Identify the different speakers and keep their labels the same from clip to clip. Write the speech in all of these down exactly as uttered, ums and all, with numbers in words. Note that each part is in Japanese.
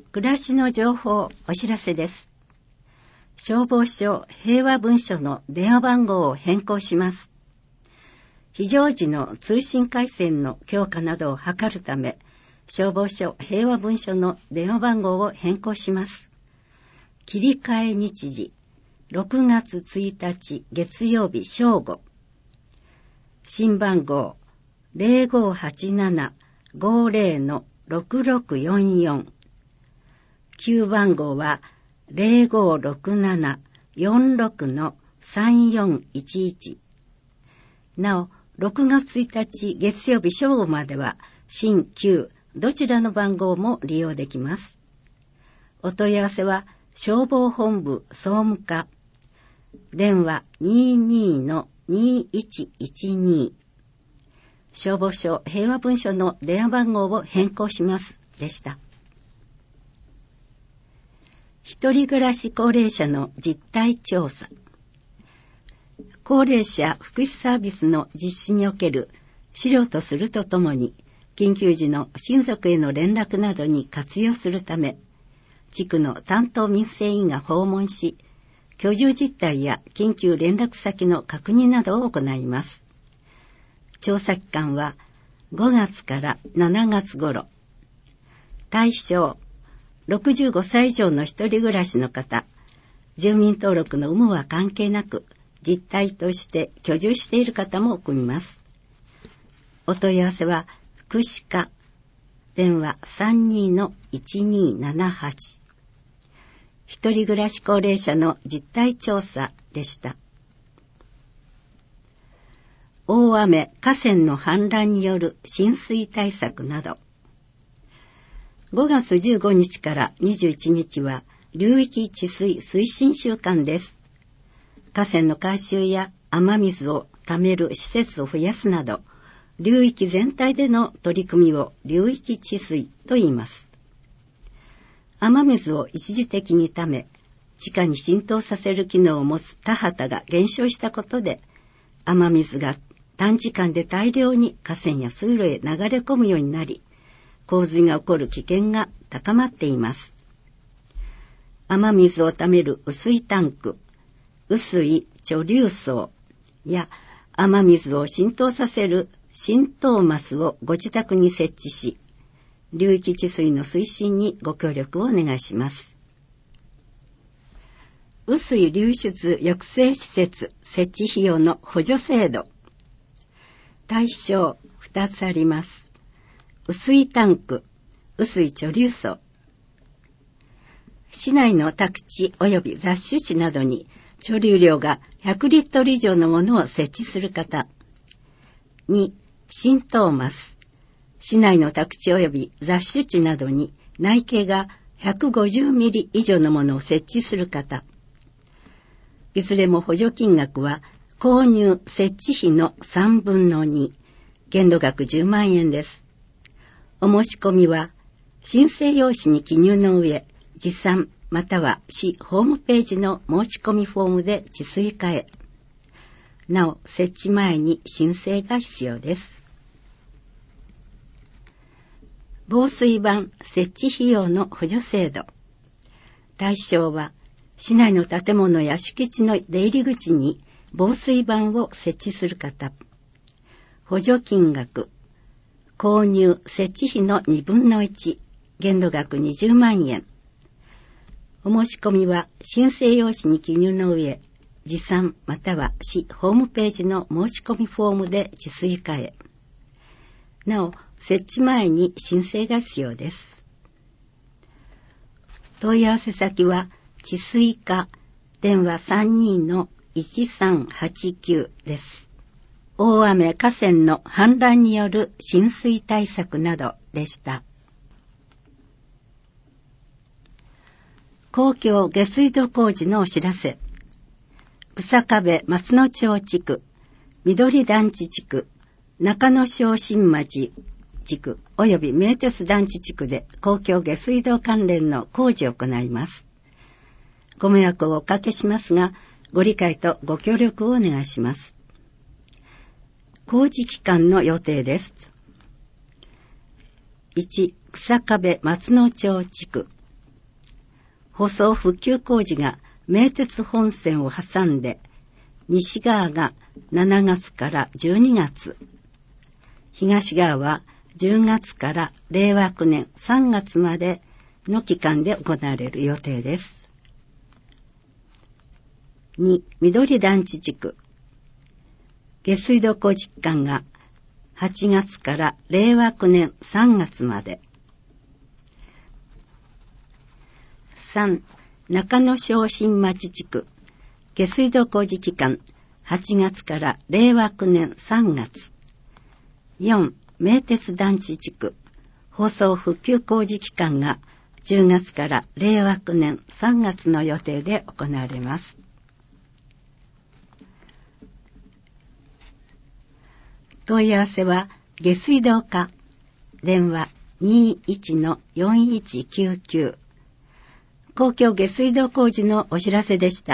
Speaker 1: 暮らしの情報お知らせです。消防署平和文書の電話番号を変更します。非常時の通信回線の強化などを図るため、消防署平和文書の電話番号を変更します。切り替え日時、ろくがつついたち月曜日正午。新番号 ゼロごはちななごゼロ ろくろくよんよん。旧番号は ゼロごろくななよんろく さんよんいちいち。なお、ろくがつついたち月曜日正午までは、新旧どちらの番号も利用できます。お問い合わせは、消防本部総務課。電話 にじゅうにのにいちいちに。消防署平和文書の電話番号を変更しますでした。一人暮らし高齢者の実態調査。高齢者福祉サービスの実施における資料とするとともに、緊急時の親族への連絡などに活用するため、地区の担当民生委員が訪問し、居住実態や緊急連絡先の確認などを行います。調査期間はごがつからしちがつ頃。対象、ろくじゅうごさい以上の一人暮らしの方、住民登録の有無は関係なく、実態として居住している方も含みます。お問い合わせは、福祉課、電話 さんじゅうにのいちにーななはち。一人暮らし高齢者の実態調査でした。大雨、河川の氾濫による浸水対策など。ごがつじゅうごにちからにじゅういちにちは流域治水推進週間です。河川の改修や雨水を貯める施設を増やすなど、流域全体での取り組みを流域治水と言います。雨水を一時的に貯め、地下に浸透させる機能を持つ田畑が減少したことで、雨水が短時間で大量に河川や水路へ流れ込むようになり、洪水が起こる危険が高まっています。雨水を貯める雨水タンク、雨水貯留槽や雨水を浸透させる浸透マをご自宅に設置し、流域治水の推進にご協力をお願いします。雨水流出抑制施設設置費用の補助制度。対象ふたつあります。雨水タンク、雨水貯留槽。市内の宅地及び雑種地などに貯留量がひゃくリットル以上のものを設置する方。に、浸透マス。市内の宅地及び雑種地などに内径がひゃくごじゅうミリ以上のものを設置する方。いずれも補助金額は購入設置費のさんぶんのに、限度額じゅうまんえんです。お申し込みは申請用紙に記入の上、持参または市ホームページの申し込みフォームで治水課へ。なお、設置前に申請が必要です。防水板設置費用の補助制度。対象は、市内の建物や敷地の出入り口に防水板を設置する方。補助金額、購入設置費のにぶんのいち、限度額にじゅうまんえん。お申し込みは申請用紙に記入の上、持参または市ホームページの申し込みフォームで治水課へ。なお、設置前に申請が必要です。問い合わせ先は、治水課、電話 さんじゅうにのいちさんはちきゅう です。大雨河川の氾濫による浸水対策などでした。公共下水道工事のお知らせ。草壁松野町地区、緑団地地区、中野小新町地区および名鉄団地地区で公共下水道関連の工事を行います。ご迷惑をおかけしますが、ご理解とご協力をお願いします。工事期間の予定です。いち、草壁松野町地区、 舗装復旧工事が名鉄本線を挟んで、西側がしちがつからじゅうにがつ、東側はじゅうがつかられいわきゅうねんさんがつまでの期間で行われる予定です。に、緑団地地区。下水道工事期間がはちがつかられいわきゅうねんさんがつまで。さん、中野小新町地区。下水道工事期間はちがつかられいわきゅうねんさんがつ。よん、名鉄団地地区。舗装復旧工事期間がじゅうがつかられいわきゅうねんさんがつの予定で行われます。問い合わせは下水道課、電話 にーいちのよんいちきゅうきゅう。公共下水道工事のお知らせでした。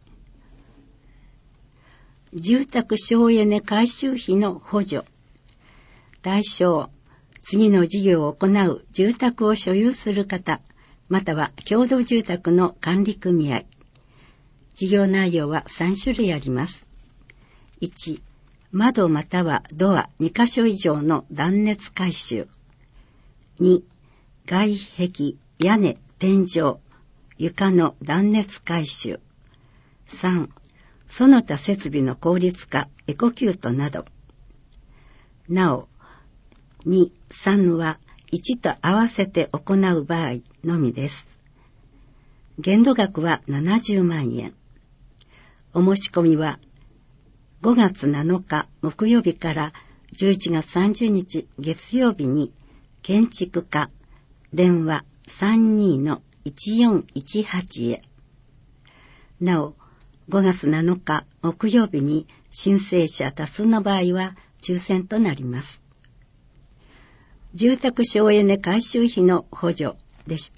Speaker 1: 住宅省エネ改修費の補助。対象、次の事業を行う住宅を所有する方、または共同住宅の管理組合。事業内容はさんしゅるいあります。いち、窓またはドアにかしょ以上の断熱改修。に、外壁、屋根、天井、床の断熱改修。さん、その他設備の効率化、エコキュートなど。なお、に、さんはいちと合わせて行う場合のみです。限度額はななじゅうまんえん。お申し込みはごがつなのか木曜日からじゅういちがつさんじゅうにち月曜日に建築課電話 さんにーのいちよんいちはち へ。なお、ごがつなのか木曜日に申請者多数の場合は抽選となります。住宅省エネ改修費の補助でした。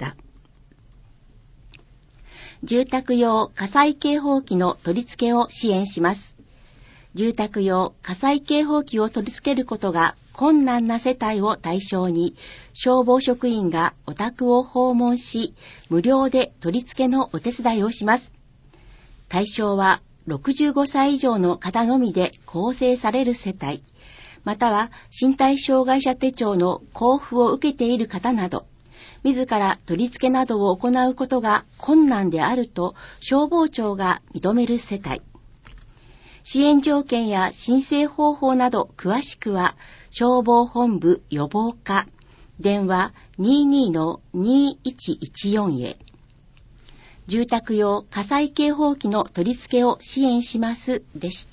Speaker 2: 住宅用火災警報器の取り付けを支援します。住宅用火災警報器を取り付けることが困難な世帯を対象に、消防職員がお宅を訪問し、無料で取り付けのお手伝いをします。対象はろくじゅうごさい以上の方のみで構成される世帯、または身体障害者手帳の交付を受けている方など、自ら取り付けなどを行うことが困難であると消防庁が認める世帯。支援条件や申請方法など詳しくは消防本部予防課電話 にーにーのにーいちいちよん へ。住宅用火災警報器の取り付けを支援しますでした。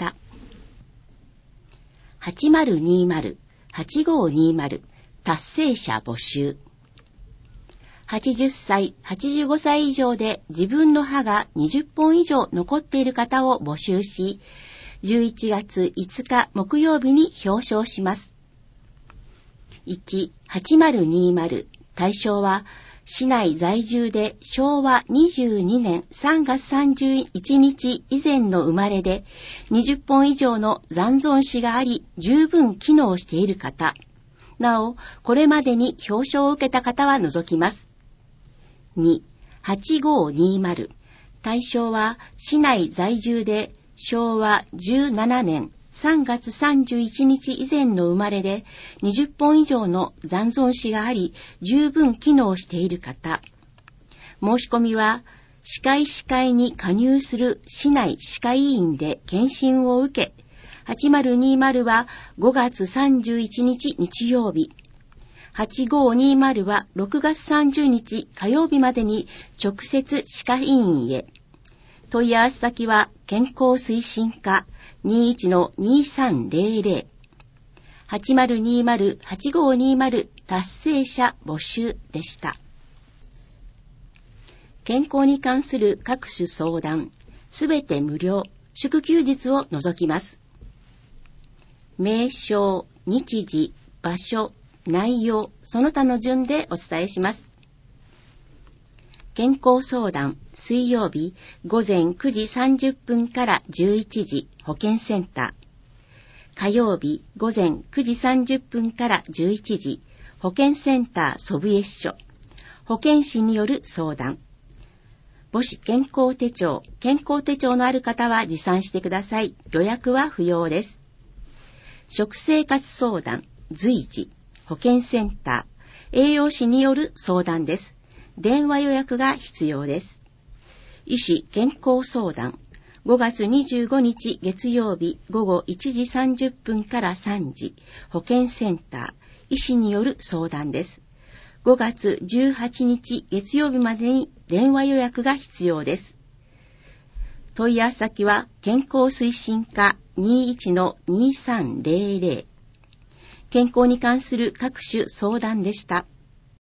Speaker 2: はちまるにまる、はちごーにまる達成者募集。はちじゅっさい、はちじゅうごさい以上で自分の歯がにじゅっぽん以上残っている方を募集し、じゅういちがついつか木曜日に表彰します。いち、はちまるにまる対象は市内在住でしょうわにじゅうにねんさんがつさんじゅういちにち以前の生まれでにじゅっぽん以上の残存歯があり十分機能している方。なお、これまでに表彰を受けた方は除きます。に、はちごーにまる対象は市内在住でしょうわじゅうななねんさんがつさんじゅういちにち以前の生まれでにじゅっぽん以上の残存歯があり十分機能している方。申し込みは歯科医師会に加入する市内歯科医院で検診を受け、はちまるにまるはごがつさんじゅういちにち日曜日、はちごーにまるはろくがつさんじゅうにち火曜日までに直接歯科医院へ。問い合わせ先は健康推進課 にーいちのにさんぜろぜろ はちまるにまる、はちごーにまる達成者募集でした。健康に関する各種相談、すべて無料、祝休日を除きます。名称、日時、場所、内容、その他の順でお伝えします。健康相談、水曜日ごぜんくじさんじゅっぷんからじゅういちじ保健センター。火曜日ごぜんくじさんじゅっぷんからじゅういちじ保健センター祖父江支所。保健師による相談。 母子健康手帳、健康手帳のある方は持参してください。予約は不要です。食生活相談、随時、保健センター、栄養士による相談です。電話予約が必要です。医師健康相談、ごがつにじゅうごにち月曜日ごごいちじさんじゅっぷんからさんじ、保健センター、医師による相談です。ごがつじゅうはちにち月曜日までに電話予約が必要です。問い合わせ先は健康推進課 にじゅういちのにさんぜろぜろ。健康に関する各種相談でした。